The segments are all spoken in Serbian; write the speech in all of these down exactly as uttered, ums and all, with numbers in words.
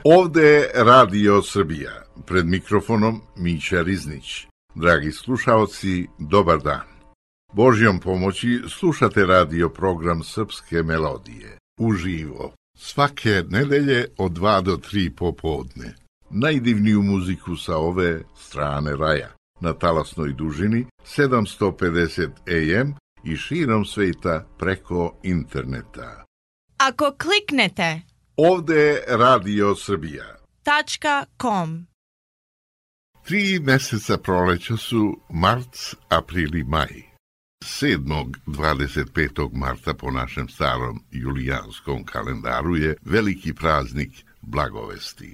Ovde je Radio Srbija, pred mikrofonom Mića Riznić. Dragi slušaoci, dobar dan. Božjom pomoći slušate radio program Srpske melodije, uživo, svake nedelje od dva do tri popodne. Najdivniju muziku sa ove strane raja, na talasnoj dužini sedamsto pedeset A M i širom sveta preko interneta. Ako kliknete Ovde je Radio Srbija. tačka com. Tri meseca proleća su mart, april i maj. sedmog dvadeset petog marta po našem starom julijanskom kalendaru je veliki praznik Blagovesti.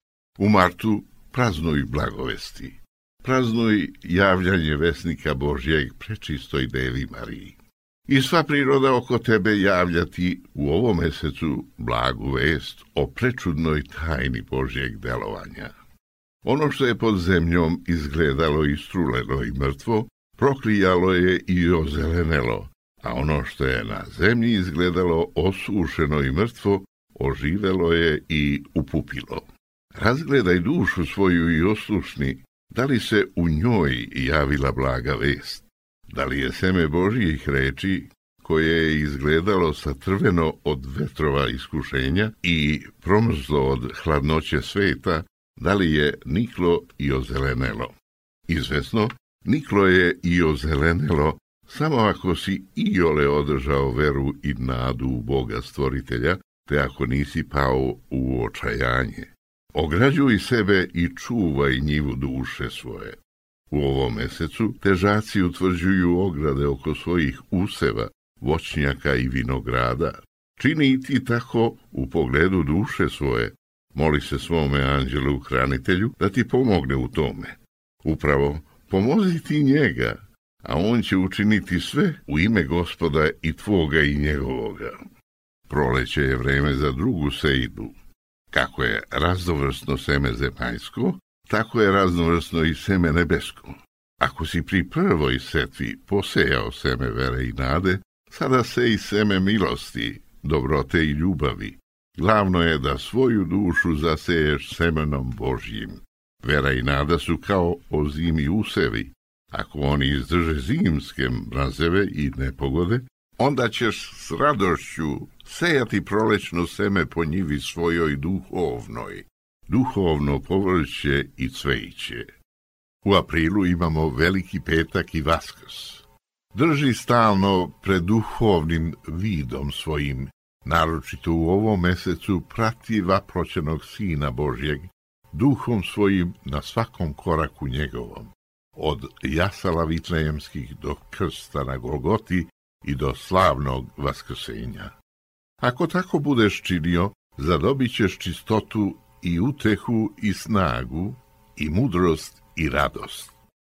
U martu praznuj Blagovesti. Praznuj javljanje vesnika Božjeg prečistoj Devi Mariji. I sva priroda oko tebe javljati u ovom mesecu blagu vest o prečudnoj tajni Božjeg delovanja. Ono što je pod zemljom izgledalo istruleno i mrtvo, proklijalo je i ozelenelo, a ono što je na zemlji izgledalo osušeno i mrtvo, oživelo je i upupilo. Razgledaj dušu svoju i oslušni, da li se u njoj javila blaga vest. Da li je seme Božjih reči, koje je izgledalo satrveno od vetrova iskušenja i promrzlo od hladnoće sveta, da li je niklo i ozelenelo? Izvesno, niklo je i ozelenelo, samo ako si iole održao veru i nadu u Boga stvoritelja, te ako nisi pao u očajanje. Ograđuj sebe i čuvaj njivu duše svoje. U ovom mesecu težaci utvrđuju ograde oko svojih useva, voćnjaka i vinograda. Čini i ti tako u pogledu duše svoje. Moli se svome anđelu hranitelju da ti pomogne u tome. Upravo pomozi ti njega, a on će učiniti sve u ime Gospoda i tvoga i njegovoga. Proleće je vreme za drugu sejdu. Kako je raznovrsno seme zemaljsko, tako je raznovrsno i seme nebesko. Ako si pri prvoj setvi posejao seme vere i nade, sada sej seme milosti, dobrote i ljubavi. Glavno je da svoju dušu zaseješ semenom Božjim. Vera i nada su kao ozimi usevi. Ako oni izdrže zimske mrazeve i nepogode, onda ćeš s radošću sejati prolećno seme po njivi svojoj duhovnoj. Duhovno povrće i cveće. U aprilu imamo Veliki petak i Vaskrs. Drži stalno pred duhovnim vidom svojim, naročito u ovom mesecu prati vaproćenog Sina Božjeg, duhom svojim na svakom koraku njegovom, od jasala vitlejemskih do krsta na Golgoti i do slavnog vaskrsenja. Ako tako budeš činio, zadobit ćeš čistotu i utehu i snagu, i mudrost i radost.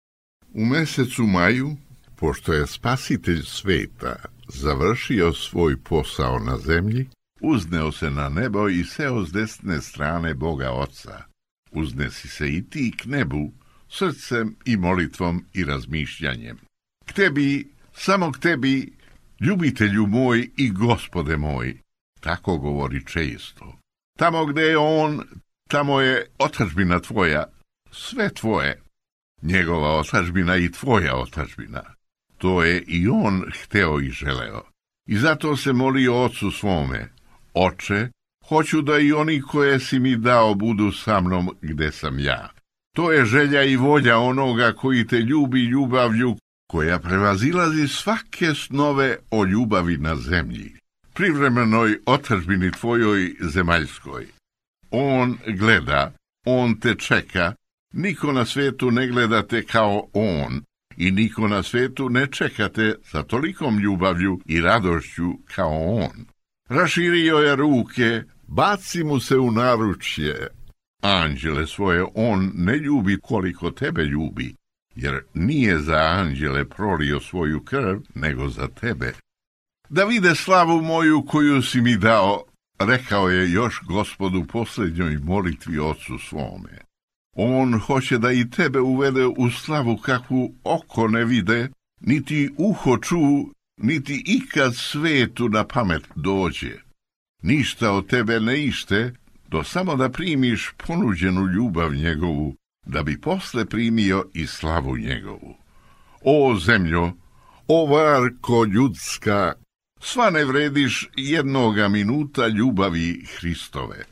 U mesecu maju, pošto je Spasitelj sveta završio svoj posao na zemlji, uzneo se na nebo i seo s desne strane Boga Oca. Uznesi se i ti k nebu, srcem i molitvom i razmišljanjem. K tebi, samo k tebi, ljubitelju moj i Gospode moj, tako govori često. Tamo gde je on, tamo je otadžbina tvoja, sve tvoje, njegova otadžbina i tvoja otadžbina. To je i on hteo i želeo. I zato se molio Ocu svome: Oče, hoću da i oni koje si mi dao budu sa mnom gde sam ja. To je želja i volja onoga koji te ljubi ljubavlju, koja prevazilazi svake snove o ljubavi na zemlji, privremenoj otadžbini tvojoj zemaljskoj. On gleda, on te čeka, niko na svetu ne gleda te kao on, i niko na svetu ne čeka te sa tolikom ljubavlju i radošću kao on. Raširio je ruke, baci mu se u naručje. Anđele svoje on ne ljubi koliko tebe ljubi, jer nije za anđele prolio svoju krv, nego za tebe. Da vide slavu moju koju si mi dao, rekao je još Gospodu posljednjoj molitvi Ocu svome. On hoće da i tebe uvede u slavu kakvu oko ne vide, niti uho ču, niti ikad svetu na pamet dođe. Ništa od tebe ne ište, do samo da primiš ponuđenu ljubav njegovu, da bi posle primio i slavu njegovu. O zemljo, o varko ljudska, sva ne vrediš jednoga minuta ljubavi Hristove.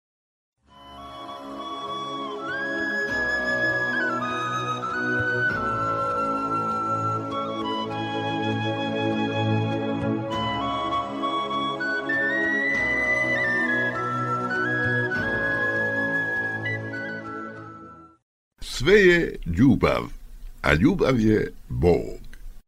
Sve je ljubav, a ljubav je Bog.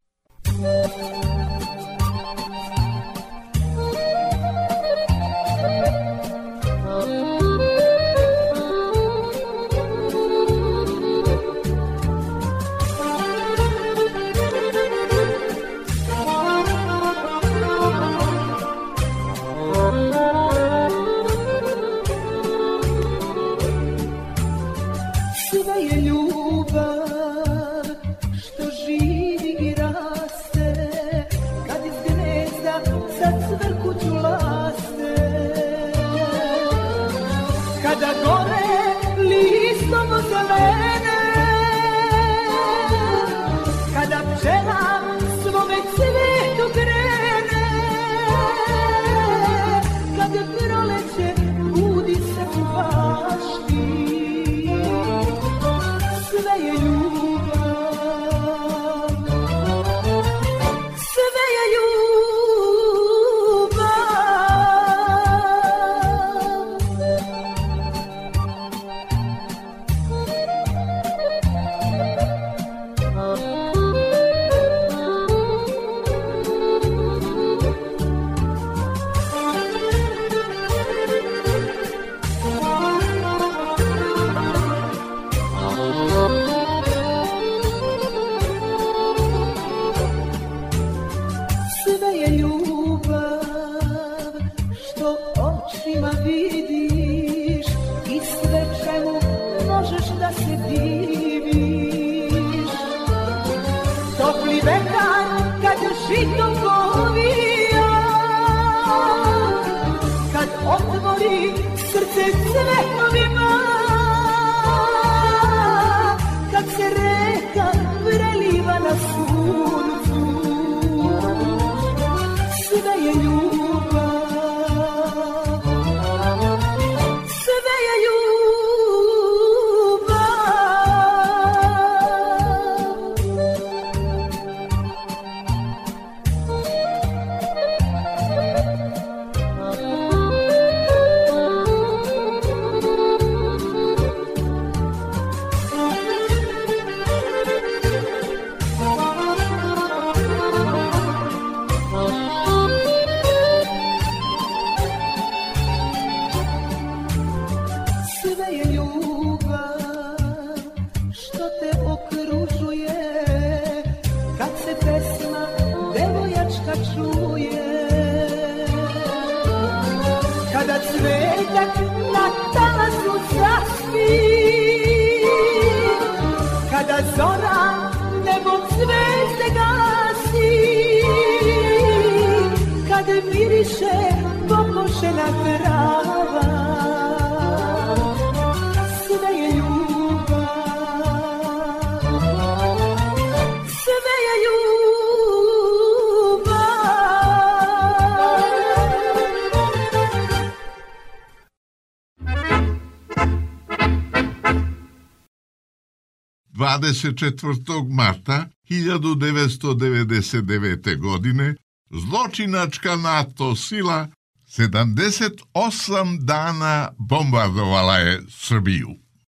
dvadeset četvrtog marta hiljadu devetsto devedeset devete. godine zločinačka NATO sila sedamdeset osam dana bombardovala je Srbiju.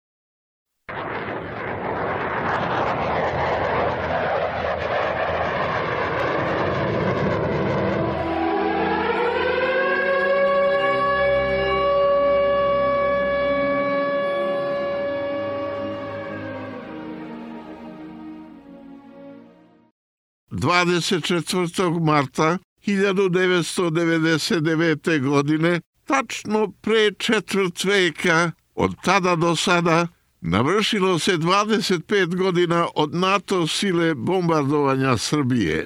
dvadeset četvrtog marta hiljadu devetsto devedeset devete. godine, tačno pre četvrt veka, od tada do sada, navršilo se dvadeset pet godina od NATO sile bombardovanja Srbije.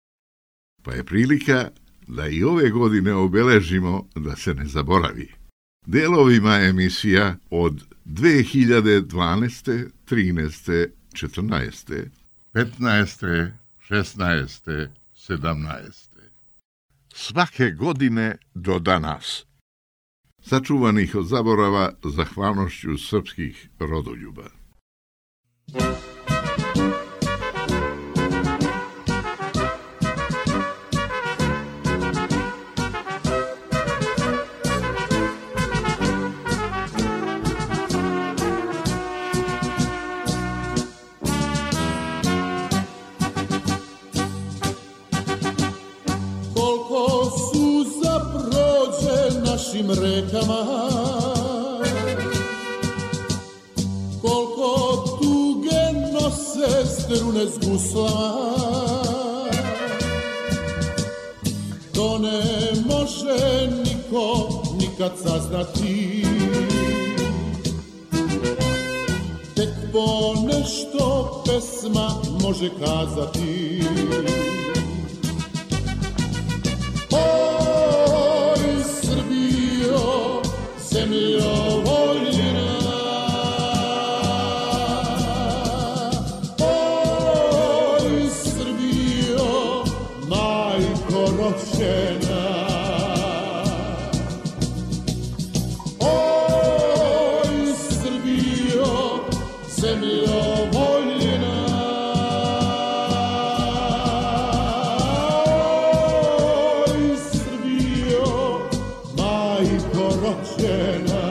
Pa je prilika da i ove godine obeležimo da se ne zaboravi. delovima emisija od dve hiljade dvanaeste, trinaeste, četrnaeste, petnaeste, šesnaeste, sedamnaeste. Svake godine do danas, sačuvanih od zaborava zahvalnošću srpskih rodoljuba. Rekama, koliko tuge nose strune s guslama, to ne može niko nikad saznati. Tek po nešto pesma može kazati. Zemljo voljena, oj Srbijo, majko rođena, oj Srbijo, zemljo voljena, oj Srbijo, majko rođena.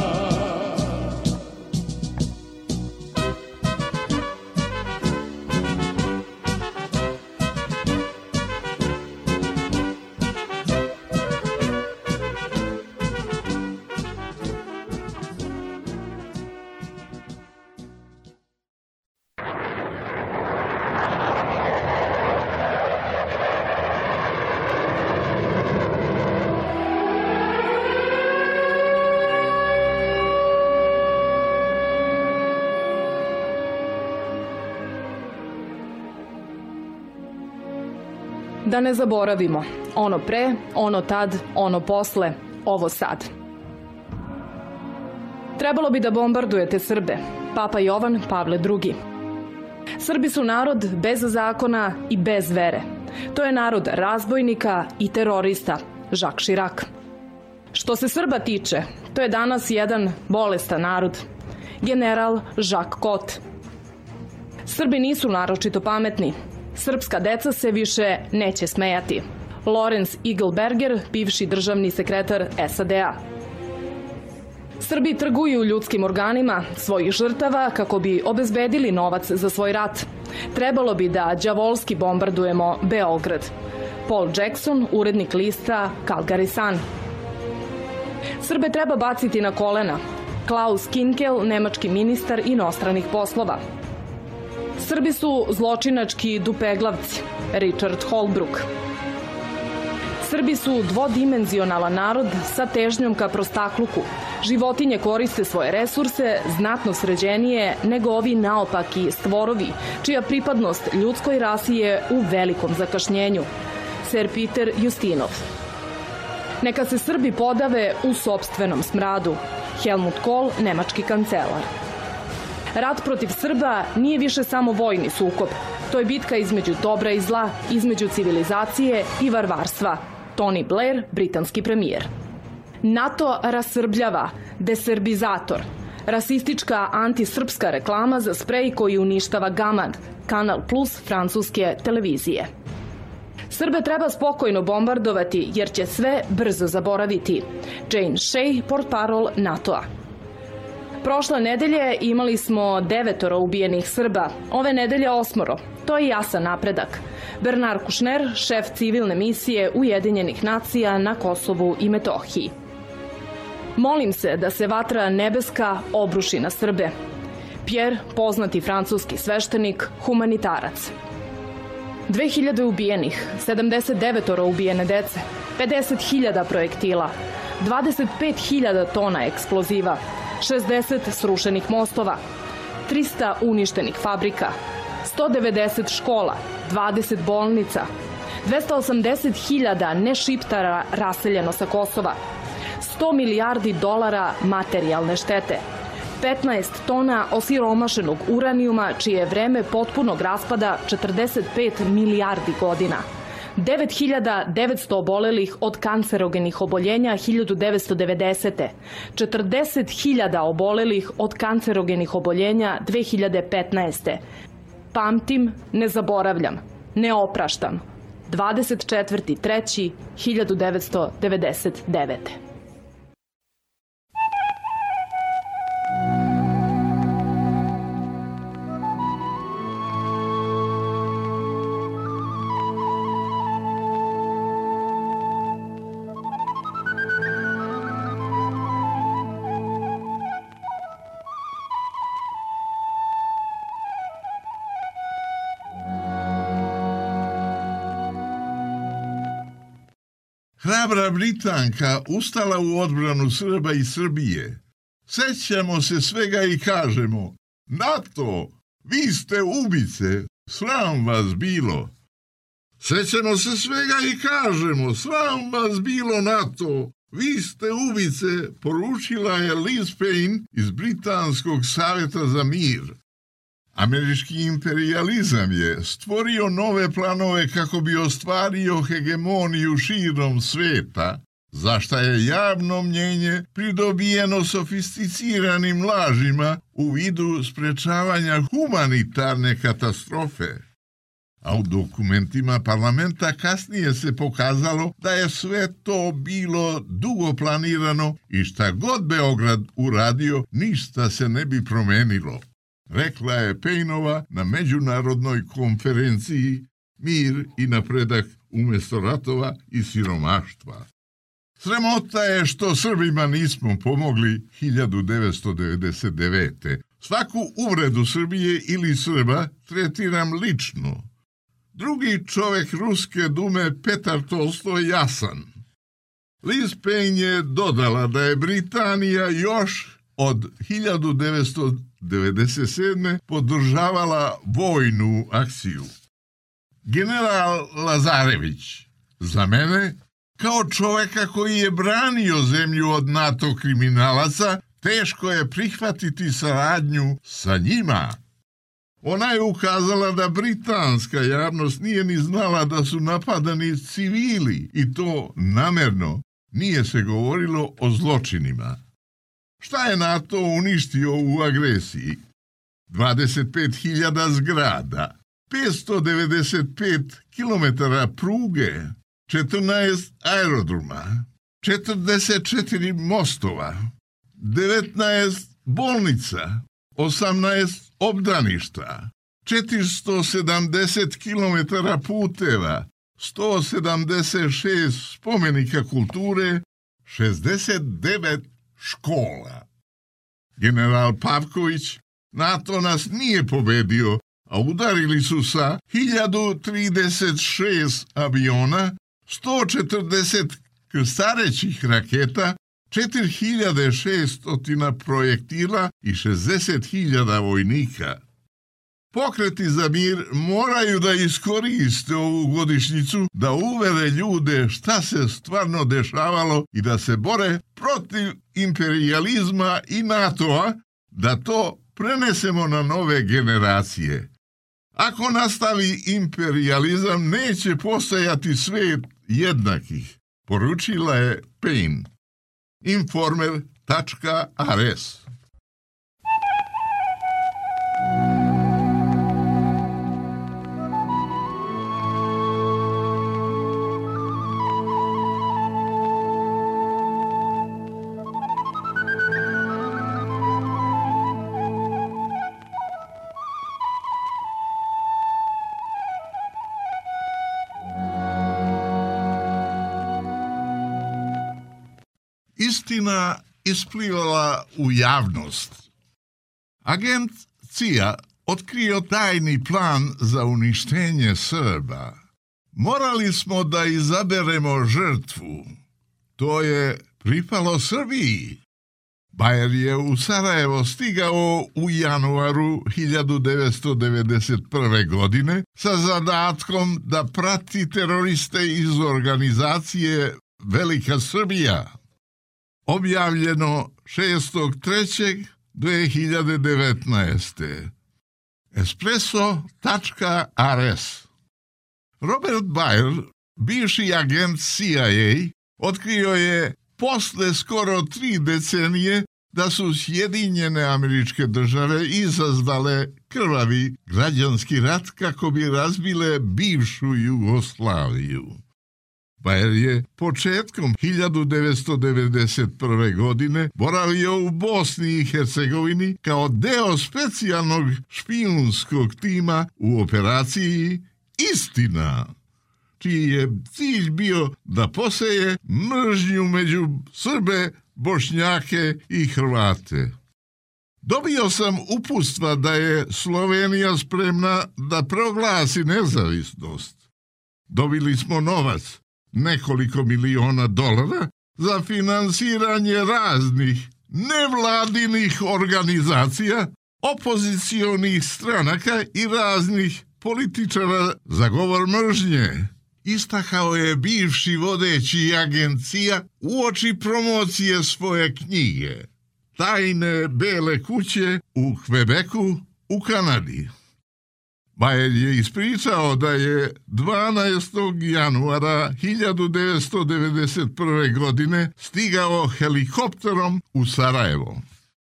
Da ne zaboravimo, ono pre, ono tad, ono posle, ovo sad. Trebalo bi da bombardujete Srbe, Papa Jovan Pavle drugi. Srbi su narod bez zakona i bez vere. To je narod razbojnika i terorista, Jacques Chirac. Što se Srba tiče, to je danas jedan bolestan narod, general Jacques Cot. Srbi nisu naročito pametni. Srpska deca se više neće smejati. Lawrence Eagleberger, bivši državni sekretar S A D A. Srbi trguju ljudskim organima svojih žrtava kako bi obezbedili novac za svoj rat. Trebalo bi da đavolski bombardujemo Beograd. Paul Jackson, urednik lista Calgary Sun. Srbe treba baciti na kolena. Klaus Kinkel, nemački ministar inostranih poslova. Srbi su zločinački dupeglavci, Richard Holbrooke. Srbi su dvodimenzionalan narod sa težnjom ka prostakluku. Životinje koriste svoje resurse znatno sređenije nego ovi naopaki stvorovi, čija pripadnost ljudskoj rasi je u velikom zakašnjenju. Sir Peter Justinov. Neka se Srbi podave u sopstvenom smradu. Helmut Kohl, nemački kancelar. Rat protiv Srba nije više samo vojni sukob. To je bitka između dobra i zla, između civilizacije i varvarstva. Tony Blair, britanski premijer. NATO rasrbljava, deserbizator. Rasistička antisrpska reklama za sprej koji uništava Gamad, Kanal Plus francuske televizije. Srbe treba spokojno bombardovati jer će sve brzo zaboraviti. Jane Shea, portparol NATO-a. Prošle nedelje imali smo devetoro ubijenih Srba, ove nedelje osmoro. To je jasan napredak. Bernard Kouchner, šef civilne misije Ujedinjenih nacija na Kosovu i Metohiji. Molim se da se vatra nebeska obruši na Srbe. Pierre, poznati francuski sveštenik, humanitarac. dve hiljade ubijenih, sedamdeset devetoro ubijene dece, pedeset hiljada projektila, dvadeset pet hiljada tona eksploziva, šezdeset srušenih mostova, trista uništenih fabrika, sto devedeset škola, dvadeset bolnica, dvesta osamdeset hiljada nešiptara raseljeno sa Kosova, sto milijardi dolara materijalne štete, petnaest tona osiromašenog uranijuma čije je vreme potpunog raspada četrdeset pet milijardi godina, devet hiljada devetsto obolelih od kancerogenih oboljenja hiljadu devetsto devedesete. četrdeset hiljada obolelih od kancerogenih oboljenja dve hiljade petnaeste. Pamtim, ne zaboravljam, ne opraštam. dvadeset četvrtog trećeg hiljadu devetsto devedeset devete. Hrabra Britanka ustala u odbranu Srba i Srbije. Sećamo se svega i kažemo: NATO, vi ste ubice, sram vas bilo. Sećamo se svega i kažemo: sram vas bilo, NATO, vi ste ubice, poručila je Liz Payne iz Britanskog savjeta za mir. Američki imperializam je stvorio nove planove kako bi ostvario hegemoniju širom sveta, za šta je javno mnjenje pridobijeno sofisticiranim lažima u vidu sprečavanja humanitarne katastrofe. A u dokumentima parlamenta kasnije se pokazalo da je sve to bilo dugo planirano i šta god Beograd uradio, ništa se ne bi promenilo, rekla je Payneova na međunarodnoj konferenciji Mir i napredak umjesto ratova i siromaštva. Sramota je što Srbima nismo pomogli hiljadu devetsto devedeset devete. Svaku uvredu Srbije ili Srba tretiram lično. Drugi čovek Ruske dume, Petar Tolstoj, jasan. Liz Payne je dodala da je Britanija još od hiljadu devetsto devedeset sedme podržavala vojnu akciju. General Lazarević, za mene, kao čoveka koji je branio zemlju od NATO kriminalaca, teško je prihvatiti saradnju sa njima. Ona je ukazala da britanska javnost nije ni znala da su napadani civili i to namerno, nije se govorilo o zločinima. Šta je NATO uništio u agresiji? dvadeset pet hiljada zgrada, petsto devedeset pet kilometara pruge, četrnaest aerodroma, četrdeset četiri mostova, devetnaest bolnica, osamnaest obdaništa, četiristo sedamdeset kilometara puteva, sto sedamdeset šest spomenika kulture, šezdeset devet škola. General Pavković, NATO nas nije pobedio, a udarili su sa hiljadu trideset šest aviona, sto četrdeset krstarećih raketa, četiri hiljade šesto projektila i šezdeset hiljada vojnika. Pokreti za mir moraju da iskoriste ovu godišnjicu da uvere ljude šta se stvarno dešavalo i da se bore protiv imperializma i NATO-a, da to prenesemo na nove generacije. Ako nastavi imperializam, neće postojati svet jednakih, poručila je Payne. Informer tačka r s. Istina isplivala u javnost. Agent C I A otkrio tajni plan za uništenje Srba. Morali smo da izaberemo žrtvu. To je pripalo Srbiji. Bajer je u Sarajevo stigao u januaru hiljadu devetsto devedeset prve. godine sa zadatkom da prati teroriste iz organizacije Velika Srbija. objavljeno šestog trećeg dve hiljade devetnaeste. espresso tačka r s. Robert Baer, bivši agent C I A, otkrio je posle skoro tri decenije da su Sjedinjene Američke Države izazvale krvavi građanski rat kako bi razbile bivšu Jugoslaviju. Baer je početkom hiljadu devetsto devedeset prve. godine boravio u Bosni i Hercegovini kao deo specijalnog špijunskog tima u operaciji Istina, čiji je cilj bio da poseje mržnju među Srbe, Bošnjake i Hrvate. Dobio sam uputstva da je Slovenija spremna da proglasi nezavisnost. Dobili smo novac, nekoliko miliona dolara, za finansiranje raznih nevladinih organizacija, opozicionih stranaka i raznih političara za govor mržnje. Istakao je bivši vodeći agencija uoči promocije svoje knjige Tajne bele kuće u Kvebeku u Kanadi. Baer je ispričao da je dvanaestog januara hiljadu devetsto devedeset prve. godine stigao helikopterom u Sarajevo.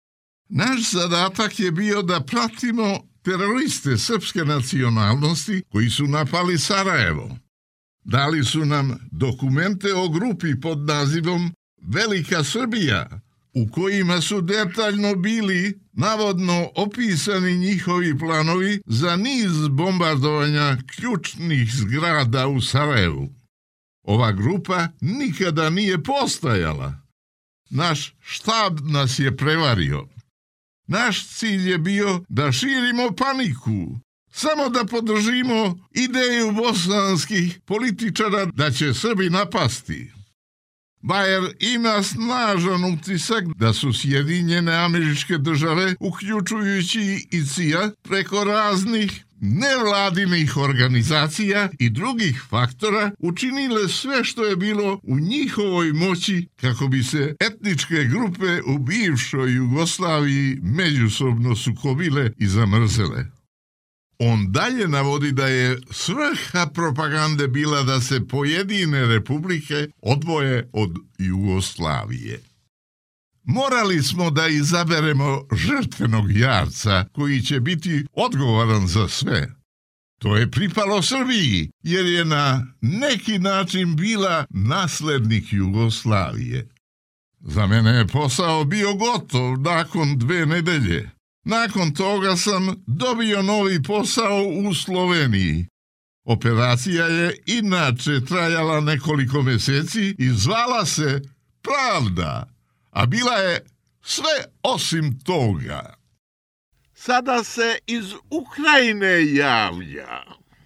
Naš zadatak je bio da pratimo teroriste srpske nacionalnosti koji su napali Sarajevo. Dali su nam dokumente o grupi pod nazivom Velika Srbija, u kojima su detaljno bili navodno opisani njihovi planovi za niz bombardovanja ključnih zgrada u Sarajevu. Ova grupa nikada nije postajala. Naš štab nas je prevario. Naš cilj je bio da širimo paniku, samo da podržimo ideju bosanskih političara da će Srbi napasti. Baer ima snažan utisak da su Sjedinjene Američke Države, uključujući i C I A, preko raznih nevladinih organizacija i drugih faktora učinile sve što je bilo u njihovoj moći kako bi se etničke grupe u bivšoj Jugoslaviji međusobno sukobile i zamrzele. On dalje navodi da je svrha propagande bila da se pojedine republike odvoje od Jugoslavije. Morali smo da izaberemo žrtvenog jarca koji će biti odgovoran za sve. To je pripalo Srbiji, jer je na neki način bila naslednik Jugoslavije. Za mene je posao bio gotov nakon dve nedelje. Nakon toga sam dobio novi posao u Sloveniji. Operacija je inače trajala nekoliko meseci i zvala se Pravda, a bila je sve osim toga. Sada se iz Ukrajine javlja.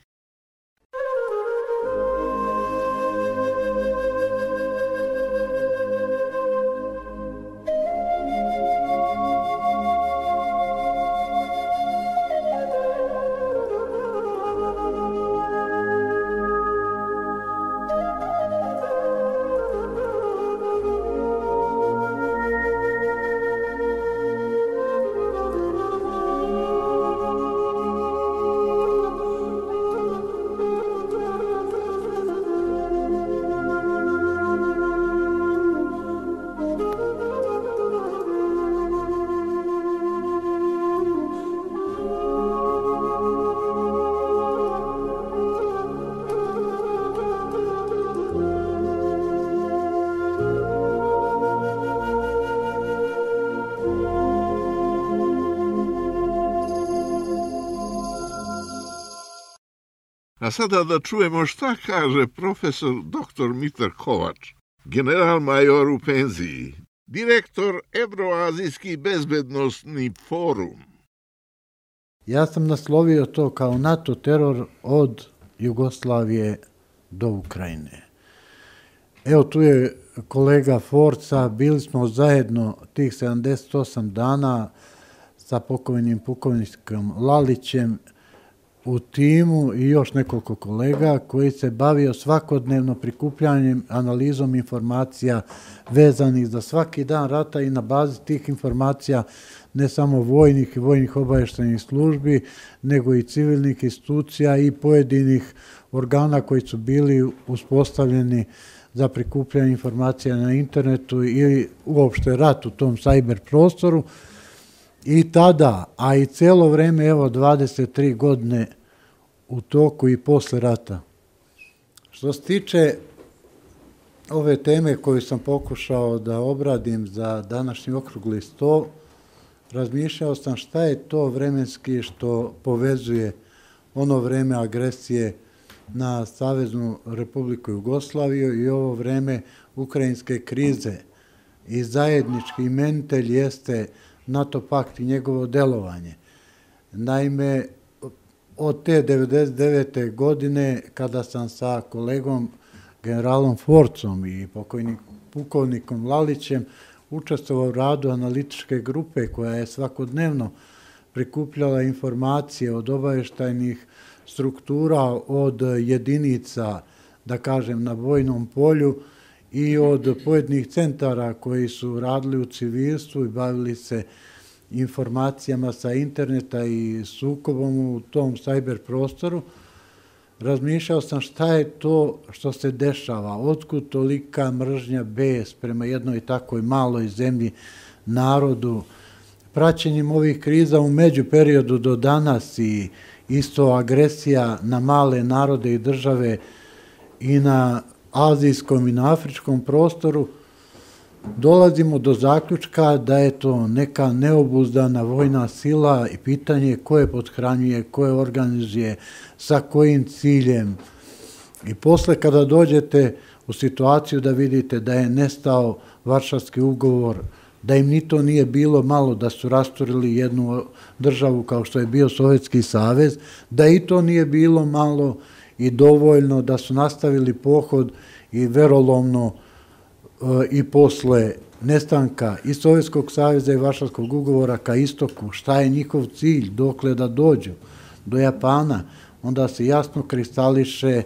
A sada da čujemo šta kaže profesor doktor Mitar Kovač, general major u penziji, direktor Evroazijski bezbednostni forum. Ja sam naslovio to kao NATO teror od Jugoslavije do Ukrajine. Evo tu je kolega Forca, bili smo zajedno tih sedamdeset osam dana sa pokojnim pukovnikom Lalićem u timu i još nekoliko kolega koji se bavio svakodnevno prikupljanjem, analizom informacija vezanih za svaki dan rata i na bazi tih informacija ne samo vojnih i vojnih obavještajnih službi, nego i civilnih institucija i pojedinih organa koji su bili uspostavljeni za prikupljanje informacija na internetu ili uopšte rat u tom sajber prostoru. I tada, a i celo vreme, evo dvadeset tri godine u toku i posle rata. Što se tiče ove teme koju sam pokušao da obradim za današnji okrugli sto, razmišljao sam šta je to vremenski što povezuje ono vreme agresije na Saveznu Republiku Jugoslaviju i ovo vreme ukrajinske krize. I zajednički imenitelj jeste NATO pakt i njegovo delovanje. Naime, od te devedeset devete. godine, kada sam sa kolegom generalom Forcom i pukovnikom Lalićem učestvovao u radu analitičke grupe koja je svakodnevno prikupljala informacije od obavještajnih struktura, od jedinica, da kažem, na vojnom polju i od pojedinih centara koji su radili u civilstvu i bavili se informacijama sa interneta i sukobom u tom sajber prostoru, razmišljao sam šta je to što se dešava, otkud tolika mržnja, bes prema jednoj takoj maloj zemlji, narodu. Praćenjem ovih kriza u međuperiodu do danas i isto agresija na male narode i države i na azijskom i na afričkom prostoru, dolazimo do zaključka da je to neka neobuzdana vojna sila i pitanje ko je pothranjuje, ko je organizuje, sa kojim ciljem. I posle kada dođete u situaciju da vidite da je nestao Varšavski ugovor, da im ni to nije bilo malo, da su rasturili jednu državu kao što je bio Sovjetski savez, da i to nije bilo malo i dovoljno, da su nastavili pohod i verolomno i posle nestanka i Sovjetskog saveza i Varšavskog ugovora ka istoku, šta je njihov cilj, dokle da dođu do Japana, onda se jasno kristališe,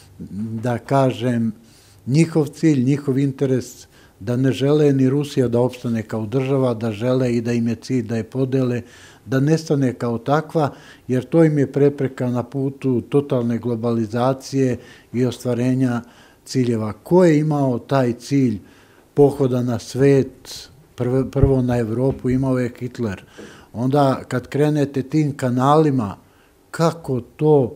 da kažem, njihov cilj, njihov interes, da ne žele ni Rusija da opstane kao država, da žele i da im je cilj da je podele, da nestane kao takva, jer to im je prepreka na putu totalne globalizacije i ostvarenja ciljeva. Ko je imao taj cilj pohoda na svet, prvo na Evropu, imao je Hitler. Onda kad krenete tim kanalima, kako to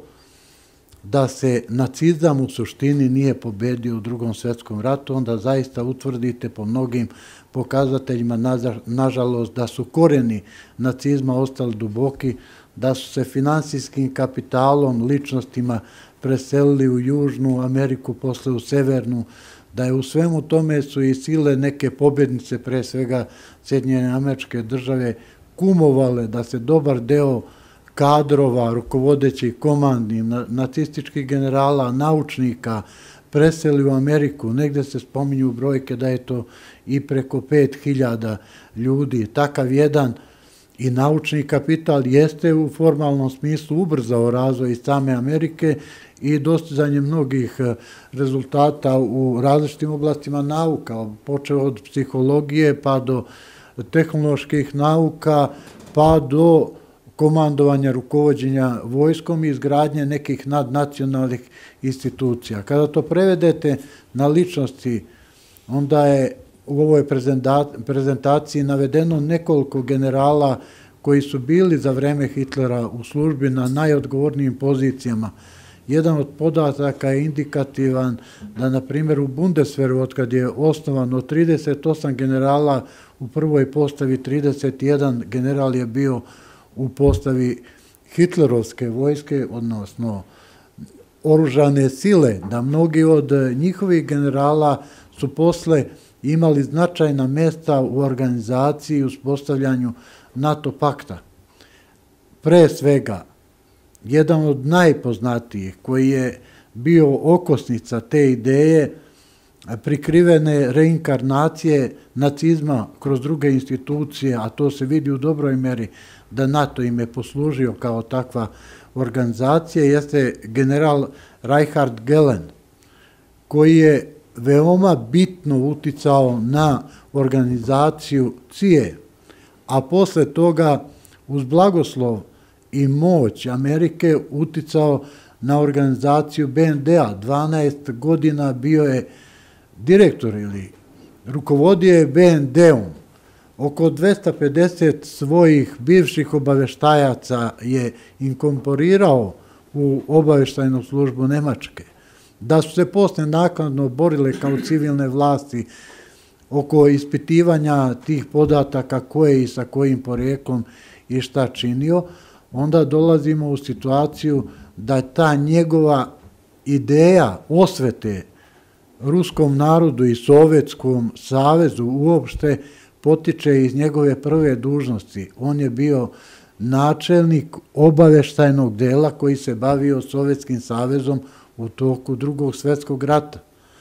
da se nacizam u suštini nije pobedio u Drugom svetskom ratu, onda zaista utvrdite po mnogim pokazateljima, nažalost, da su koreni nacizma ostali duboki, da su se finansijskim kapitalom, ličnostima preselili u Južnu Ameriku, posle u Severnu, da je u svemu tome su i sile neke pobjednice, pre svega Sjedinjene Američke Države, kumovale da se dobar deo kadrova, rukovodećih komandnih, nacističkih generala, naučnika, preseli u Ameriku. Negde se spominju brojke da je to i preko pet hiljada ljudi. Takav jedan i naučni kapital jeste u formalnom smislu ubrzao razvoj same Amerike i dostizanje mnogih rezultata u različitim oblastima nauka, počeo od psihologije pa do tehnoloških nauka, pa do komandovanja, rukovođenja vojskom i izgradnje nekih nadnacionalnih institucija. Kada to prevedete na ličnosti, onda je u ovoj prezentaciji navedeno nekoliko generala koji su bili za vreme Hitlera u službi na najodgovornijim pozicijama. Jedan od podataka je indikativan da, na primjer, u Bundeswehru, otkad je osnovano trideset osam generala, u prvoj postavi trideset jedan general je bio u postavi hitlerovske vojske, odnosno oružane sile, da mnogi od njihovih generala su posle imali značajna mesta u organizaciji i uspostavljanju NATO pakta. Pre svega, jedan od najpoznatijih koji je bio okosnica te ideje prikrivene reinkarnacije nacizma kroz druge institucije, a to se vidi u dobroj meri da NATO im je poslužio kao takva organizacije jeste general Reinhard Gehlen, koji je veoma bitno uticao na organizaciju C I E, a posle toga uz blagoslov i moć Amerike uticao na organizaciju B N D-a. dvanaest godina bio je direktor ili rukovodio je B N D-om. Oko dvesta pedeset svojih bivših obaveštajaca je inkorporirao u obaveštajnu službu Nemačke. Da su se posle naknadno borile kao civilne vlasti oko ispitivanja tih podataka ko je i sa kojim porijeklom i šta činio, onda dolazimo u situaciju da ta njegova ideja osvete ruskom narodu i Sovjetskom savezu uopšte potiče iz njegove prve dužnosti. On je bio načelnik obaveštajnog dela koji se bavio Sovjetskim savezom u toku Drugog svjetskog rata.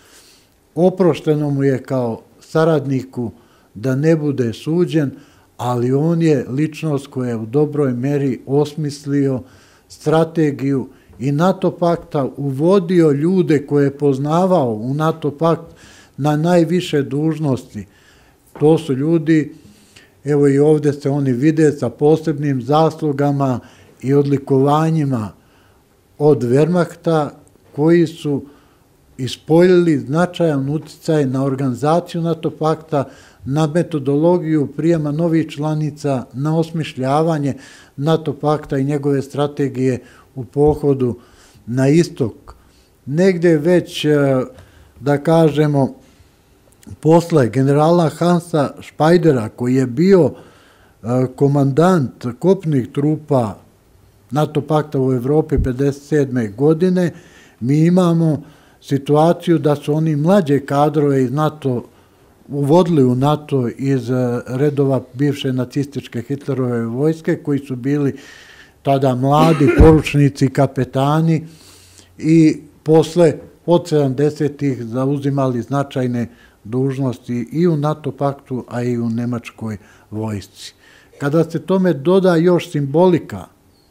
Oprošteno mu je kao saradniku da ne bude suđen, ali on je ličnost koja je u dobroj meri osmislio strategiju i NATO pakta, uvodio ljude koje je poznavao u NATO pakt na najviše dužnosti. To su ljudi, evo i ovdje se oni vide, sa posebnim zaslugama i odlikovanjima od Wehrmachta, koji su ispoljili značajan uticaj na organizaciju NATO pakta, na metodologiju prijema novih članica, na osmišljavanje NATO pakta i njegove strategije u pohodu na istok. Negde već, da kažemo, posle generala Hansa Špajdera, koji je bio komandant kopnih trupa NATO pakta u Evropi pedeset sedme godine, mi imamo situaciju da su oni mlađe kadrove iz NATO uvodili u NATO iz redova bivše nacističke Hitlerove vojske, koji su bili tada mladi poručnici, kapetani i posle od sedamdesetih zauzimali značajne dužnosti i u NATO paktu, a i u nemačkoj vojsci. Kada se tome doda još simbolika,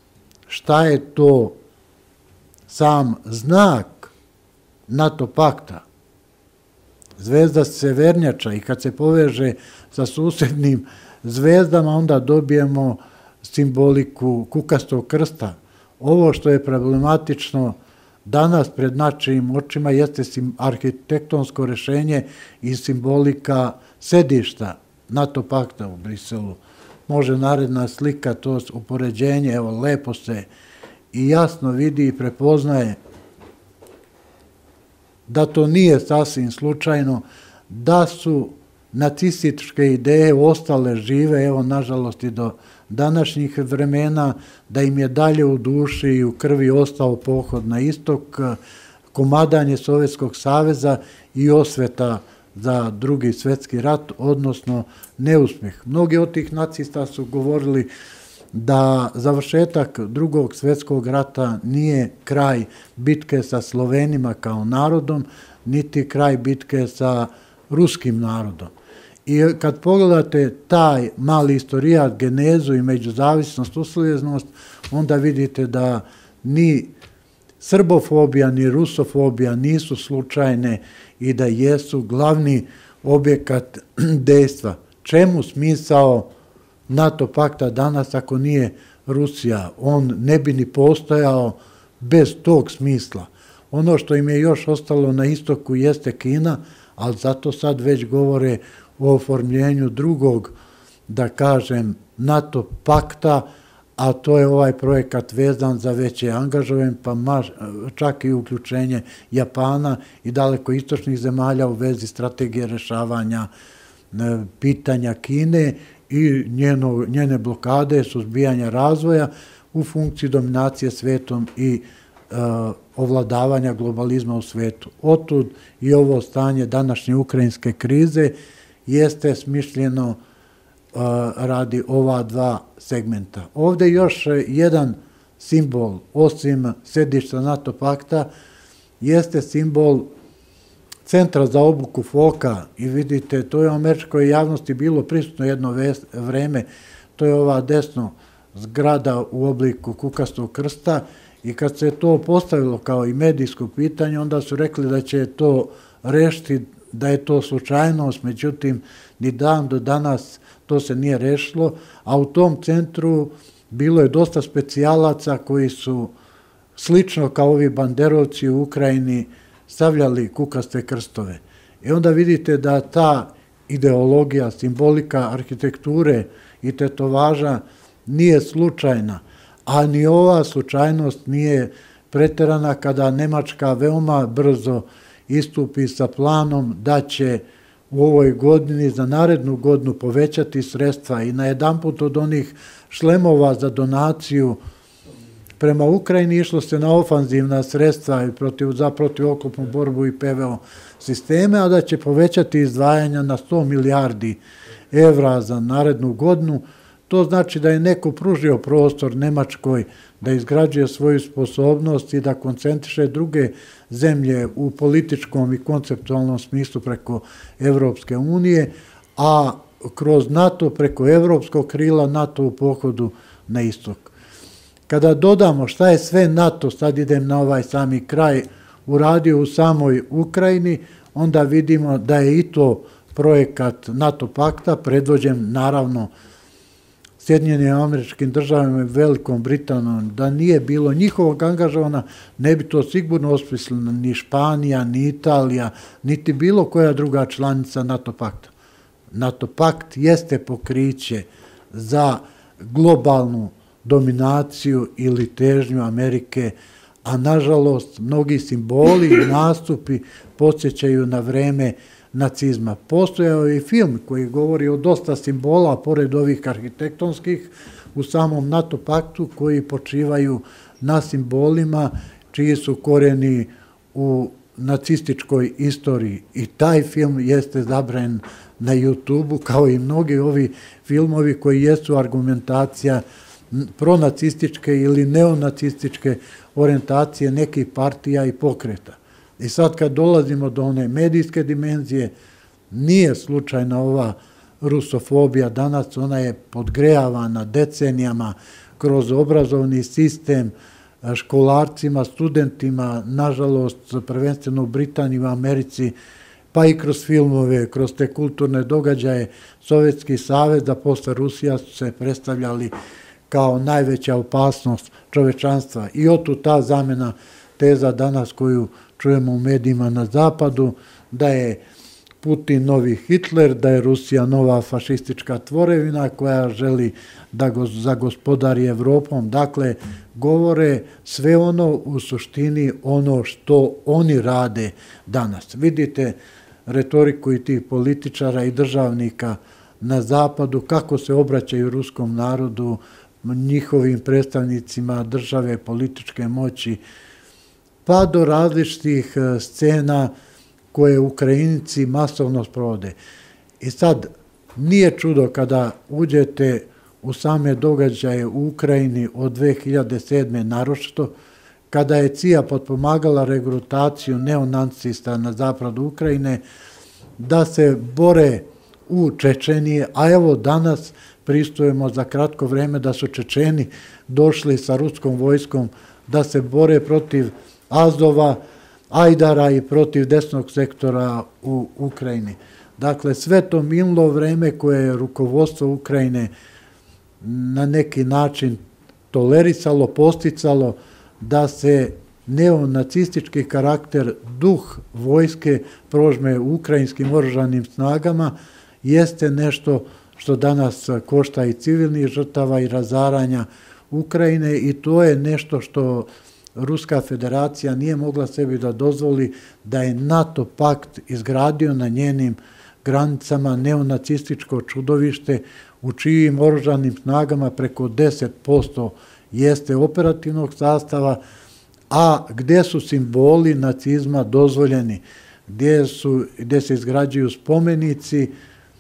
šta je to sam znak NATO pakta, zvezda severnjača, i kad se poveže sa susednim zvezdama, onda dobijemo simboliku kukastog krsta. Ovo što je problematično danas pred našim očima jeste arhitektonsko rešenje i simbolika sedišta NATO pakta u Briselu. Može naredna slika, to upoređenje, evo, lepo se i jasno vidi i prepoznaje da to nije sasvim slučajno, da su nacističke ideje ostale žive, evo, nažalost, i do današnjih vremena, da im je dalje u duši i u krvi ostao pohod na istok, komadanje Sovjetskog saveza i osveta za Drugi svjetski rat, odnosno neuspjeh. Mnogi od tih nacista su govorili da završetak Drugog svjetskog rata nije kraj bitke sa Slovenima kao narodom, niti kraj bitke sa ruskim narodom. I kad pogledate taj mali istorijat, genezu i međuzavisnost, usljednost, onda vidite da ni srbofobija, ni rusofobija nisu slučajne i da jesu glavni objekat dejstva. Čemu smisao NATO pakta danas ako nije Rusija? On ne bi ni postojao bez tog smisla. Ono što im je još ostalo na istoku jeste Kina, ali zato sad već govore o oformljenju drugog, da kažem, NATO pakta, a to je ovaj projekat vezan za veće angažovan, pa čak i uključenje Japana i daleko istočnih zemalja u vezi strategije rešavanja pitanja Kine i njene blokade, suzbijanja razvoja u funkciji dominacije svetom i ovladavanja globalizma u svetu. Otud i ovo stanje današnje ukrajinske krize jeste smišljeno radi ova dva segmenta. Ovdje još jedan simbol, osim sedišta NATO pakta, jeste simbol Centra za obuku Foka, i vidite, to je u američkoj javnosti bilo prisutno jedno vreme, to je ova desno zgrada u obliku kukastog krsta i kad se to postavilo kao i medijsko pitanje, onda su rekli da će to rešiti, da je to slučajnost, međutim, ni dan do danas to se nije rešilo, a u tom centru bilo je dosta specijalaca koji su slično kao ovi banderovci u Ukrajini stavljali kukaste krstove. I onda vidite da ta ideologija, simbolika arhitekture i tetovaža nije slučajna, a ni ova slučajnost nije preterana kada Nemačka veoma brzo istupi sa planom da će u ovoj godini za narednu godinu povećati sredstva i na jedanput od onih šlemova za donaciju prema Ukrajini išlo se na ofanzivna sredstva i protiv, za protivoklopnu borbu i P V O sisteme, a da će povećati izdvajanja na sto milijardi evra za narednu godinu. To znači da je neko pružio prostor Nemačkoj da izgrađuje svoju sposobnost i da koncentriše druge zemlje u političkom i konceptualnom smislu preko Evropske unije, a kroz NATO preko evropskog krila NATO u pohodu na istok. Kada dodamo šta je sve NATO, sad idem na ovaj sami kraj, uradio u samoj Ukrajini, onda vidimo da je i to projekat NATO pakta, predvođen naravno Sjedinjenim Američkim Državama i Velikom Britanijom. Da nije bilo njihovog angažovana, ne bi to sigurno osmislila ni Španija, ni Italija, niti bilo koja druga članica NATO pakta. NATO pakt jeste pokriće za globalnu dominaciju ili težnju Amerike, a nažalost mnogi simboli i nastupi podsjećaju na vreme nacizma. Postojao je i film koji govori o dosta simbola, pored ovih arhitektonskih, u samom NATO paktu koji počivaju na simbolima čiji su koreni u nacističkoj istoriji. I taj film jeste zabranjen na YouTubeu, kao i mnogi ovi filmovi koji jesu argumentacija pronacističke ili neonacističke orijentacije nekih partija i pokreta. I sad kad dolazimo do one medijske dimenzije, nije slučajna ova rusofobija danas, ona je podgrejavana decenijama kroz obrazovni sistem, školarcima, studentima, nažalost, prvenstveno u Britaniji, u Americi, pa i kroz filmove, kroz te kulturne događaje. Sovjetski savez, a posle Rusija su se predstavljali kao najveća opasnost čovečanstva. I otu ta zamena teza danas koju čujemo u medijima na zapadu, da je Putin novi Hitler, da je Rusija nova fašistička tvorevina koja želi da go zagospodari Evropom. Dakle, govore sve ono u suštini ono što oni rade danas. Vidite retoriku i tih političara i državnika na zapadu, kako se obraćaju ruskom narodu, njihovim predstavnicima države, političke moći, pa do različitih scena koje Ukrajinci masovno sprovode. I sad, nije čudo kada uđete u same događaje u Ukrajini od dve hiljade sedme naročito, kada je C I A potpomagala regrutaciju neonacista na zapadu Ukrajine, da se bore u Čečeniji, a evo danas pristujemo za kratko vreme da su Čečeni došli sa ruskom vojskom da se bore protiv Azova, Ajdara i protiv desnog sektora u Ukrajini. Dakle, sve to minulo vreme koje je rukovodstvo Ukrajine na neki način tolerisalo, posticalo da se neonacistički karakter, duh vojske prožme u ukrajinskim oružanim snagama, jeste nešto što danas košta i civilnih žrtava i razaranja Ukrajine, i to je nešto što Ruska federacija nije mogla sebi da dozvoli, da je NATO pakt izgradio na njenim granicama neonacističko čudovište u čijim oružanim snagama preko deset posto jeste operativnog sastava, a gde su simboli nacizma dozvoljeni, gde, su, gde se izgrađuju spomenici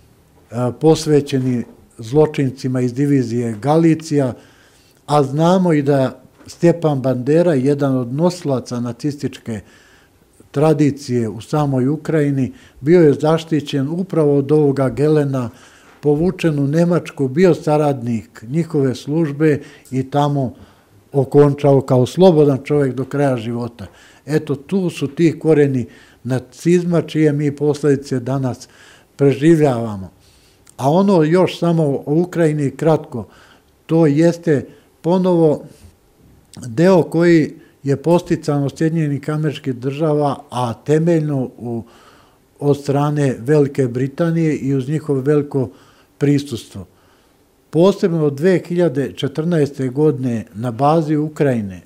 a, posvećeni zločincima iz divizije Galicija, a znamo i da Stjepan Bandera, jedan od nosilaca nacističke tradicije u samoj Ukrajini, bio je zaštićen upravo od ovoga gelena povučen u Nemačku, bio saradnik njihove službe i tamo okončao kao slobodan čovjek do kraja života. Eto, tu su ti koreni nacizma čije mi posljedice danas preživljavamo. A ono još samo o Ukrajini kratko, to jeste ponovo deo koji je postican od Sjedinjenih Američkih Država, a temeljno u, od strane Velike Britanije i uz njihovo veliko prisustvo. Posebno od dve hiljade četrnaeste. godine na bazi Ukrajine,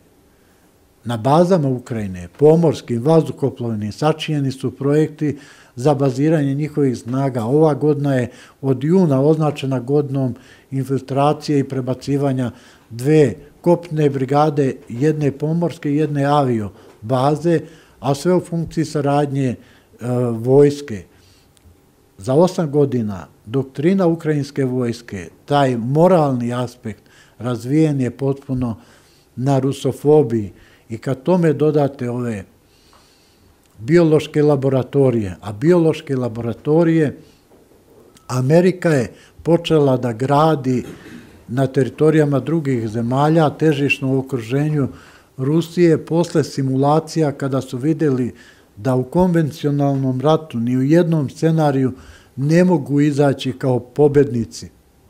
na bazama Ukrajine, pomorskim, vazduhoplovnim, sačinjeni su projekti za baziranje njihovih snaga. Ova godina je od juna označena godinom infiltracije i prebacivanja dve kopne brigade, jedne pomorske i jedne avio baze, a sve u funkciji saradnje e, vojske. Za osam godina doktrina ukrajinske vojske, taj moralni aspekt razvijen je potpuno na rusofobiji i kad tome dodate ove biološke laboratorije, a biološke laboratorije Amerika je počela da gradi na teritorijama drugih zemalja, težišno u okruženju Rusije, posle simulacija kada su vidjeli da u konvencionalnom ratu ni u jednom scenariju ne mogu izaći kao pobednici.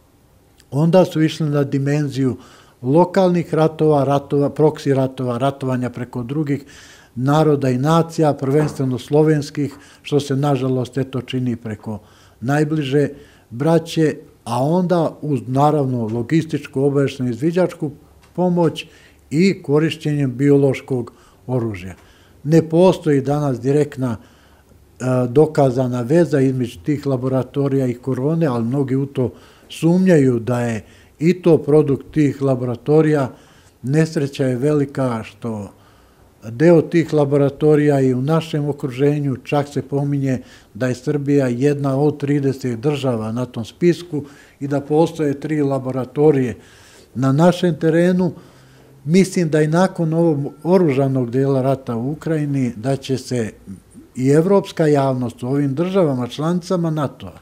Onda su išli na dimenziju lokalnih ratova, ratova, proksi ratova, ratovanja preko drugih naroda i nacija, prvenstveno slovenskih, što se nažalost eto čini preko najbliže braće, a onda uz naravno logističku, obavještajnu i izviđačku pomoć i korišćenjem biološkog oružja. Ne postoji danas direktna e, dokazana veza između tih laboratorija i korone, ali mnogi u to sumnjaju da je i to produkt tih laboratorija. Nesreća je velika što deo tih laboratorija i u našem okruženju, čak se pominje da je Srbija jedna od trideset država na tom spisku i da postoje tri laboratorije na našem terenu. Mislim da i nakon ovog oružanog dela rata u Ukrajini, da će se i evropska javnost u ovim državama, članicama NATO-a,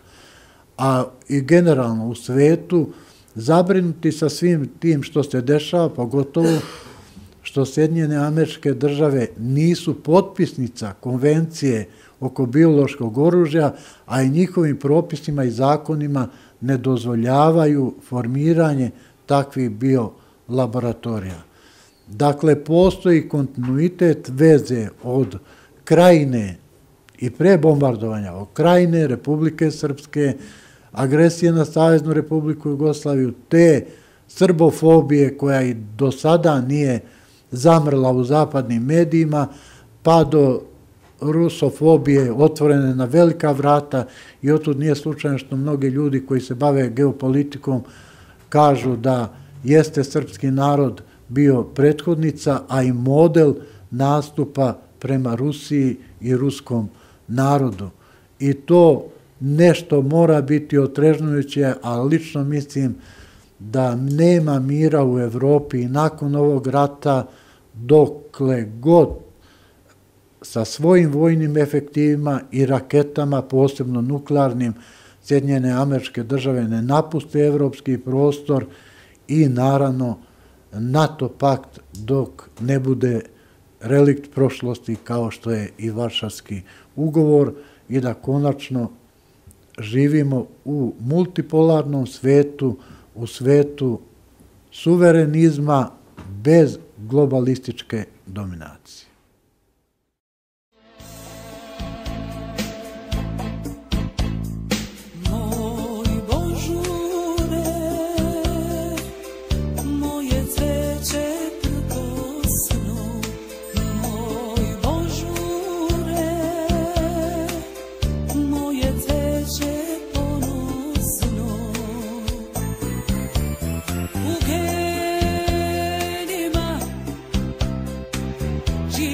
a i generalno u svetu, zabrinuti sa svim tim što se dešava, pogotovo što Sjedinjene Američke Države nisu potpisnica konvencije oko biološkog oružja, a i njihovim propisima i zakonima ne dozvoljavaju formiranje takvih biolaboratorija. Dakle, postoji kontinuitet veze od Krajine i pre bombardovanja, od Krajine, Republike Srpske, agresije na Saveznu Republiku Jugoslaviju, te srbofobije koja i do sada nije zamrla u zapadnim medijima, pa do rusofobije otvorene na velika vrata i otud nije slučajno što mnogi ljudi koji se bave geopolitikom kažu da jeste srpski narod bio prethodnica, a i model nastupa prema Rusiji i ruskom narodu. I to nešto mora biti otrežnjujuće, a lično mislim da nema mira u Evropi i nakon ovog rata dokle god sa svojim vojnim efektivima i raketama, posebno nuklearnim, Sjedinjene Američke Države ne napuste evropski prostor i naravno NATO pakt dok ne bude relikt prošlosti kao što je i Varšavski ugovor i da konačno živimo u multipolarnom svetu, u svetu suverenizma bez globalističke dominacije. She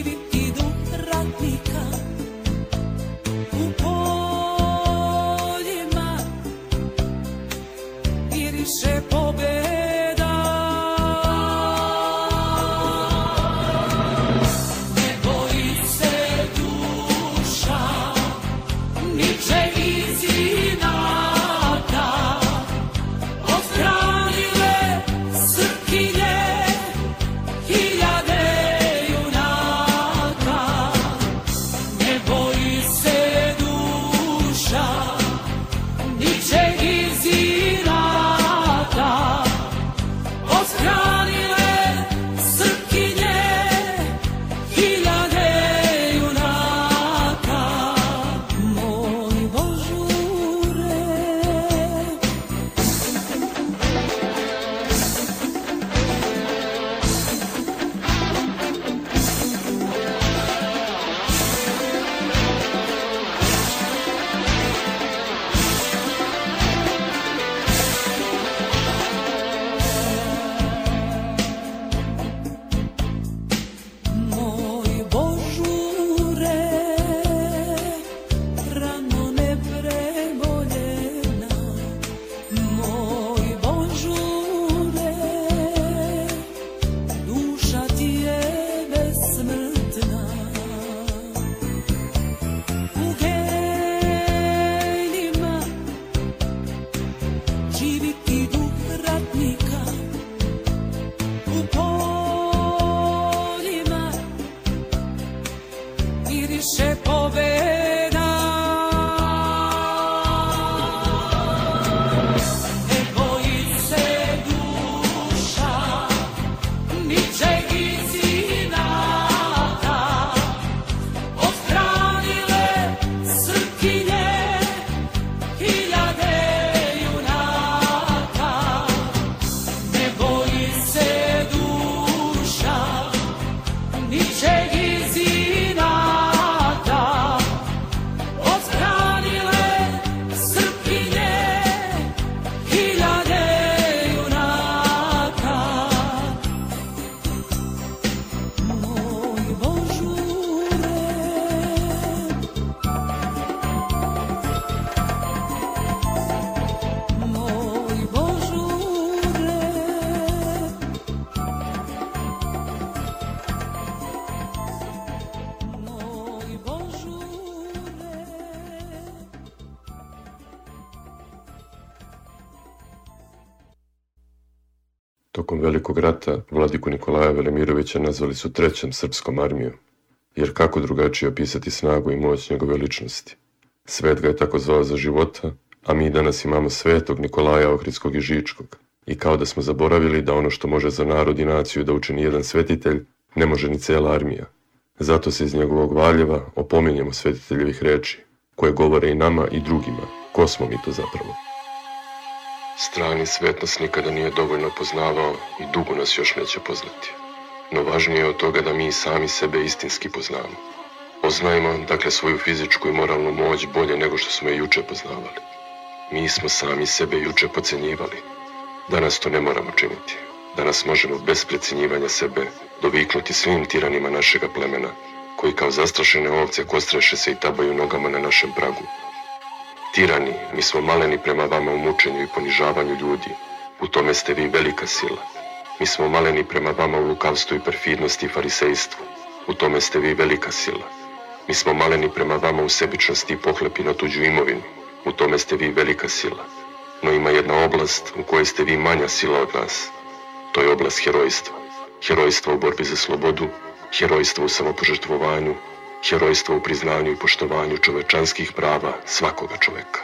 Tokom Velikog rata vladiku Nikolaja Velimirovića nazvali su trećom srpskom armijom, jer kako drugačije opisati snagu i moć njegove ličnosti. Svet ga je tako zvao za života, a mi danas imamo svetog Nikolaja Ohridskog i Žičkog. I kao da smo zaboravili da ono što može za narod i naciju da učini jedan svetitelj, ne može ni cela armija. Zato se iz njegovog valjeva opominjemo svetiteljevih reči, koje govore i nama i drugima. Ko smo mi to zapravo? Strani svet nas nikada nije dovoljno poznavao i dugo nas još neće poznati. No važnije je od toga da mi sami sebe istinski poznamo. Poznajmo, dakle, svoju fizičku i moralnu moć bolje nego što smo je juče poznavali. Mi smo sami sebe juče podcenjivali. Danas to ne moramo činiti. Danas možemo bez precjenjivanja sebe doviknuti svim tiranima našega plemena, koji kao zastrašene ovce kostreše se i tabaju nogama na našem pragu. Tirani, mi smo maleni prema vama u mučenju i ponižavanju ljudi. U tome ste vi velika sila. Mi smo maleni prema vama u lukavstvu i perfidnosti i farisejstvu. U tome ste vi velika sila. Mi smo maleni prema vama u sebičnosti i pohlepi na tuđu imovinu. U tome ste vi velika sila. No ima jedna oblast u kojoj ste vi manja sila od nas. To je oblast herojstva. Herojstva u borbi za slobodu, herojstva u samopožrtvovanju, herojstva u priznanju i poštovanju čovečanskih prava svakoga čoveka.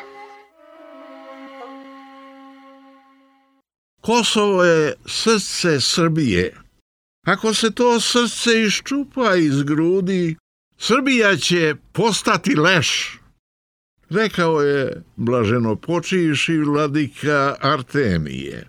Kosovo je srce Srbije. Ako se to srce iščupa iz grudi, Srbija će postati leš, rekao je blaženopočivši vladika Artemije.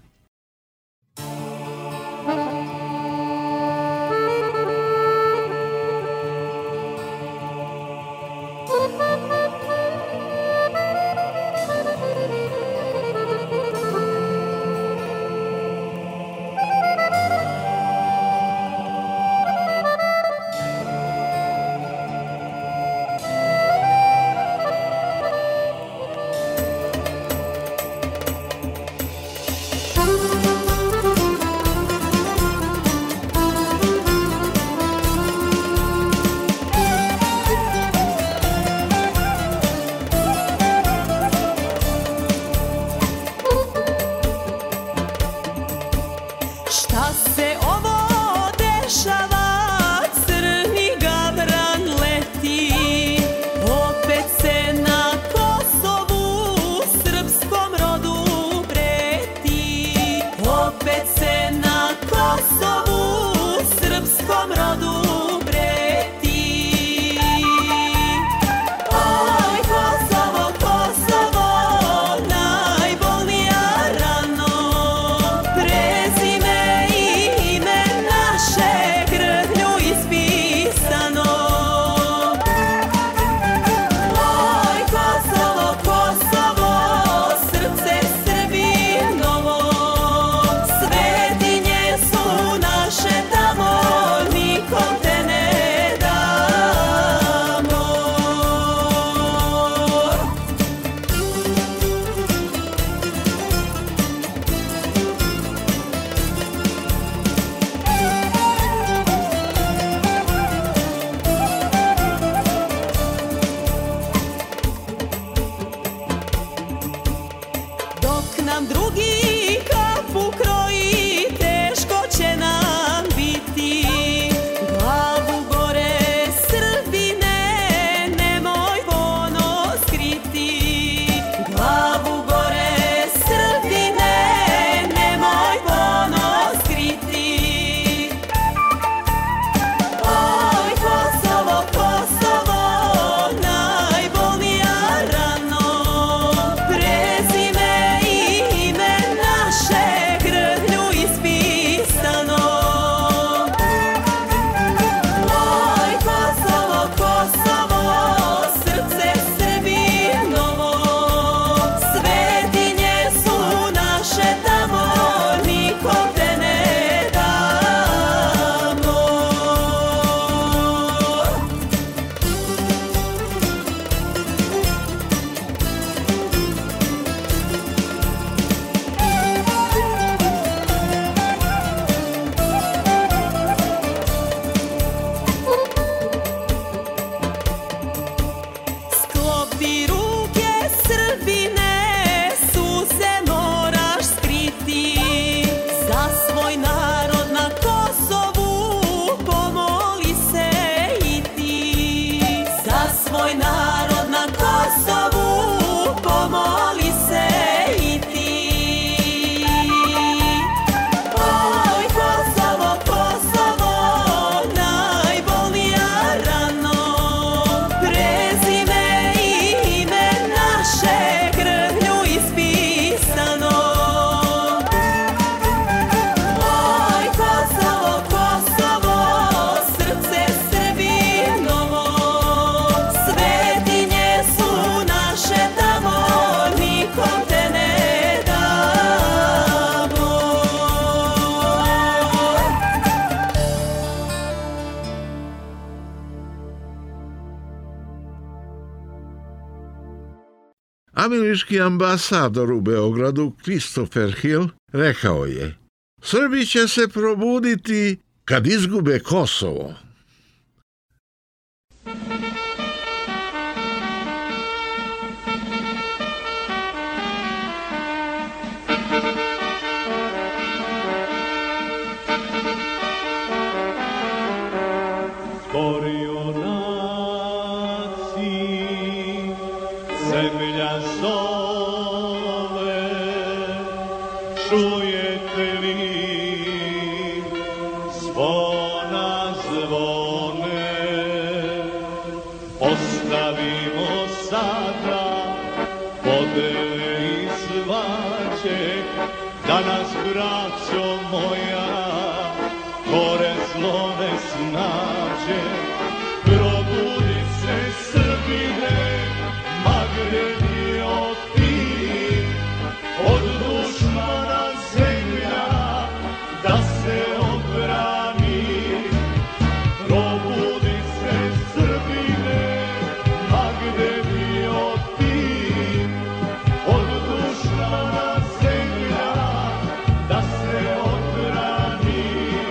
svoj narod na Kosovu, pomoli se i ti. Oj, Kosovo, Kosovo, najbolnija rano, prezime i ime naše krvlju ispisano. Oj, Kosovo, Kosovo, srce Srbinovo, svetinje su naše tamo, nikom te ne damo. Američki ambasador u Beogradu, Christopher Hill, rekao je: Srbi će se probuditi kad izgube Kosovo. Zbori junaci, zemlja zove, čujete li zvona zvone? Ostavimo sada podele i svađe, da nas, braćo moja, gore zlo ne snađe. Probudi se, Srbine, ma gde bio ti, od dušmana zemlja da se odbrani. Probudi se, Srbine, ma gde bio ti, od dušmana zemlja da se odbrani.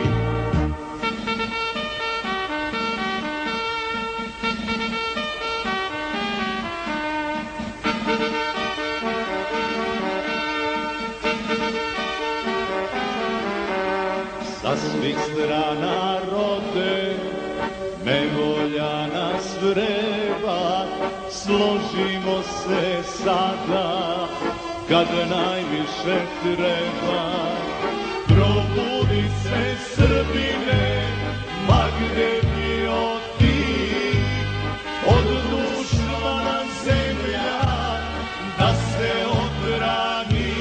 Sa svih strana rode, nevolja nas vreba, složimo se sada, kad najviše treba. Probudi se, Srbine, ma gde bio ti, od dušmana zemlja da se odbrani.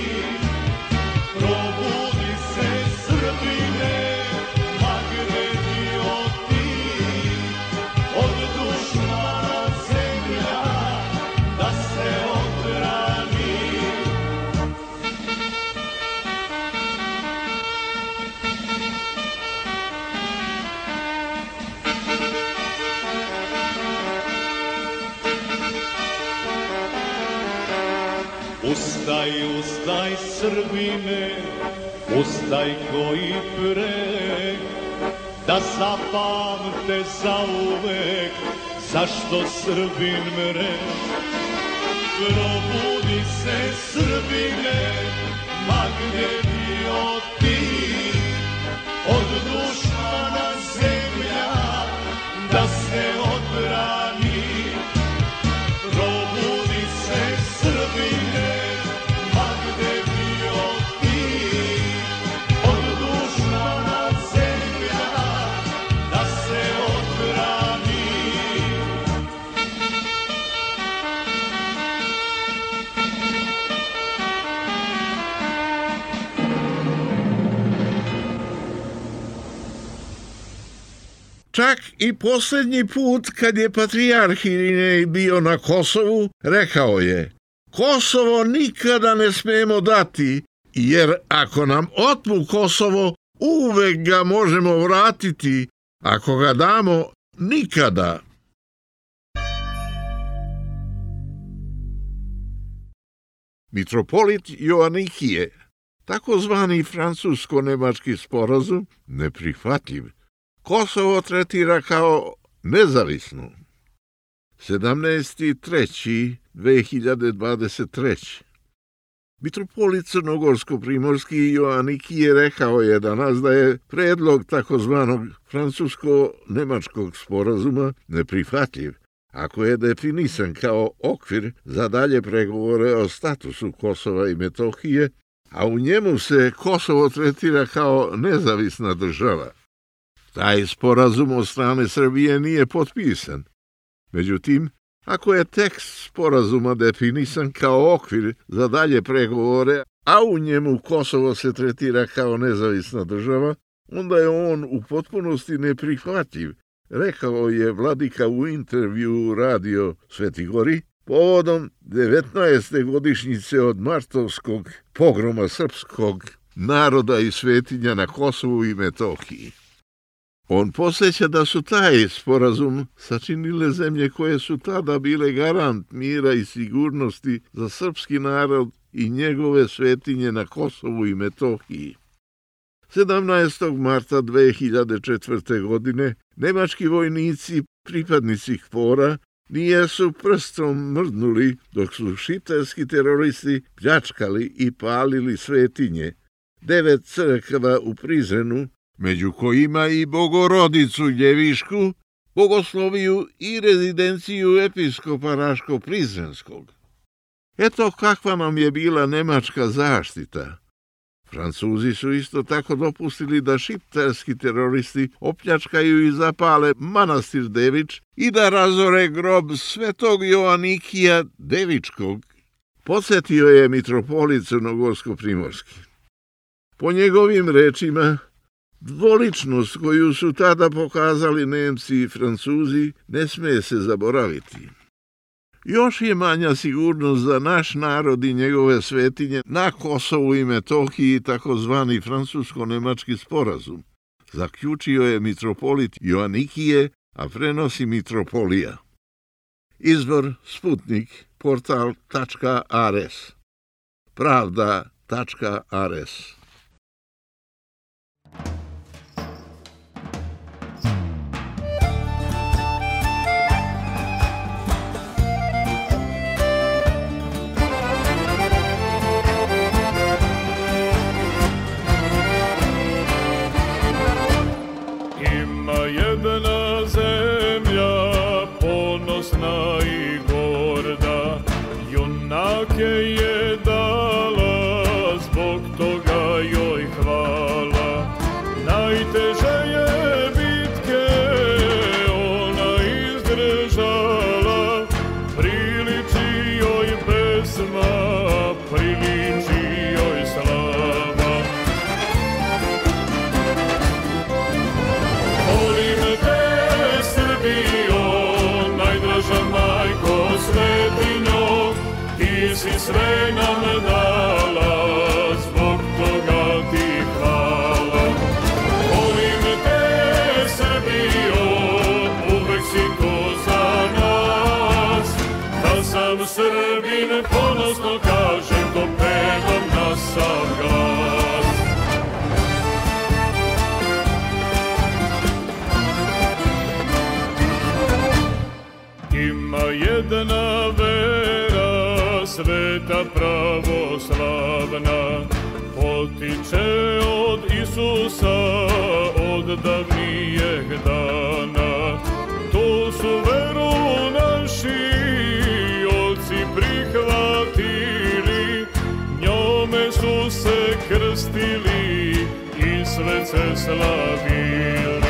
Probudi se, Srbine, ma gde bio ti, od dušmana zemlja da se odbrani. Ustaj, ustaj, Srbine, ustaj koji pre, da zapamte zauvek zašto Srbin mre. Probudi se, Srbine, ma gde bio ti, od dušmana zemlja da se odbrani. Probudi se, Srbine, ma gde bio ti, od dušmana zemlja da se odbrani. Čak i posljednji put kad je patrijarh Irinej bio na Kosovu, rekao je: Kosovo nikada ne smemo dati, jer ako nam otmu Kosovo, uvek ga možemo vratiti, ako ga damo, nikada. Mitropolit Joanikije, takozvani francusko-nemački sporazum, neprihvatljiv. Kosovo tretira kao nezavisno. sedamnaesti treći dve hiljade dvadeset treće. Mitropolit Crnogorsko-primorski Joanikije rekao je danas da je predlog takozvanog francusko-nemačkog sporazuma neprihvatljiv, ako je definisan kao okvir za dalje pregovore o statusu Kosova i Metohije, a u njemu se Kosovo tretira kao nezavisna država. Taj sporazum od strane Srbije nije potpisan. Međutim, ako je tekst sporazuma definisan kao okvir za dalje pregovore, a u njemu Kosovo se tretira kao nezavisna država, onda je on u potpunosti neprihvatljiv, rekao je vladika u intervju u radio Sveti Gori povodom devetnaeste godišnjice od martovskog pogroma srpskog naroda i svetinja na Kosovu i Metohiji. On podsjeća da su taj sporazum sačinile zemlje koje su tada bile garant mira i sigurnosti za srpski narod i njegove svetinje na Kosovu i Metohiji. sedamnaestog marta dve hiljade četvrte. godine nemački vojnici, pripadnici KFOR-a, nijesu prstom mrdnuli dok su šiptarski teroristi pljačkali i palili svetinje, devet crkava u Prizrenu, među kojima i Bogorodicu Ljevišku, bogosloviju i rezidenciju episkopa Raško-Prizrenskog. Eto kakva nam je bila nemačka zaštita. Francuzi su isto tako dopustili da šiptarski teroristi opljačkaju i zapale manastir Devič i da razore grob svetog Joanikija Devičkog, podsjetio je mitropolit Crnogorsko-Primorski. Po njegovim rečima, dvoličnost koju su tada pokazali Nemci i Francuzi ne smije se zaboraviti. Još je manja sigurnost za naš narod i njegove svetinje na Kosovu i Metohiji takozvani francusko-nemački sporazum, zaključio je mitropolit Joanikije, a prenosi mitropolija. Izvor Sputnik, portal tačka rs, pravda tačka rs. Jedna zemlja ponosna i gorda, junake je dala, zbog toga joj hvala. Najteže je bitke ona izdržala, priliči joj pesma, priliči joj slava. Svetinjo, ti si sve nam dala, zbog toga ti hvala. Volim te, Srbijo, uvek si tu za nas. Da sam Srbin, ponosno kažem, to pevam na sav glas. Ima jedna vera, sveta pravoslavna, potiče od Isusa, od davnijeg dana. Tu su veru naši oci prihvatili, njome su se krstili i svece slavili.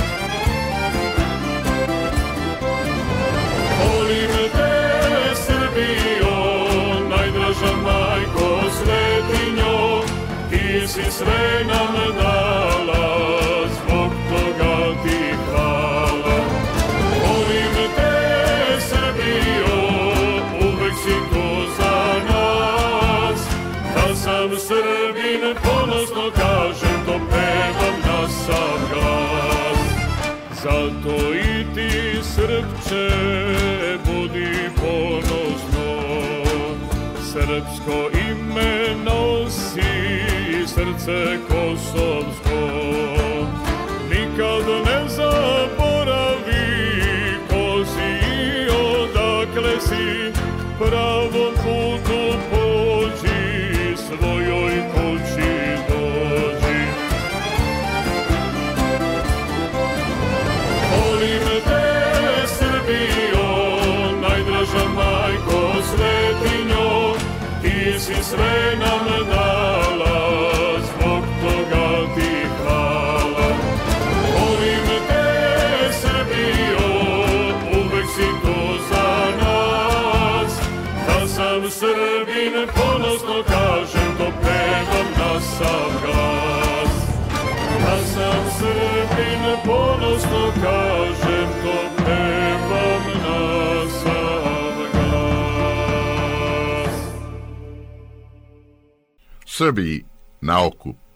Majko svetinjo, ti si sve nam dala, zbog toga ti hvala. Volim te, Srbijo, uvek si tu za nas. Da sam Srbin, ponosno kažem, to pevam na sav glas. Zato i ti, Srpče, budi ponosno, srpsko ime nosi srce kosovsko. Nikad ne zaboravi ko si i odakle si, pravom putu pođi, svojoj kući dođi. Volim te, Srbijo, si sve nam dala, zbog toga ti hvala. Volim te, Srbijo, uvek si tu za nas. Da sam Srbin, ponosno kažem, to pevam na sav glas. Da sam Srbin, ponosno kažem, to pevam na sav glas. Srbiji na okup.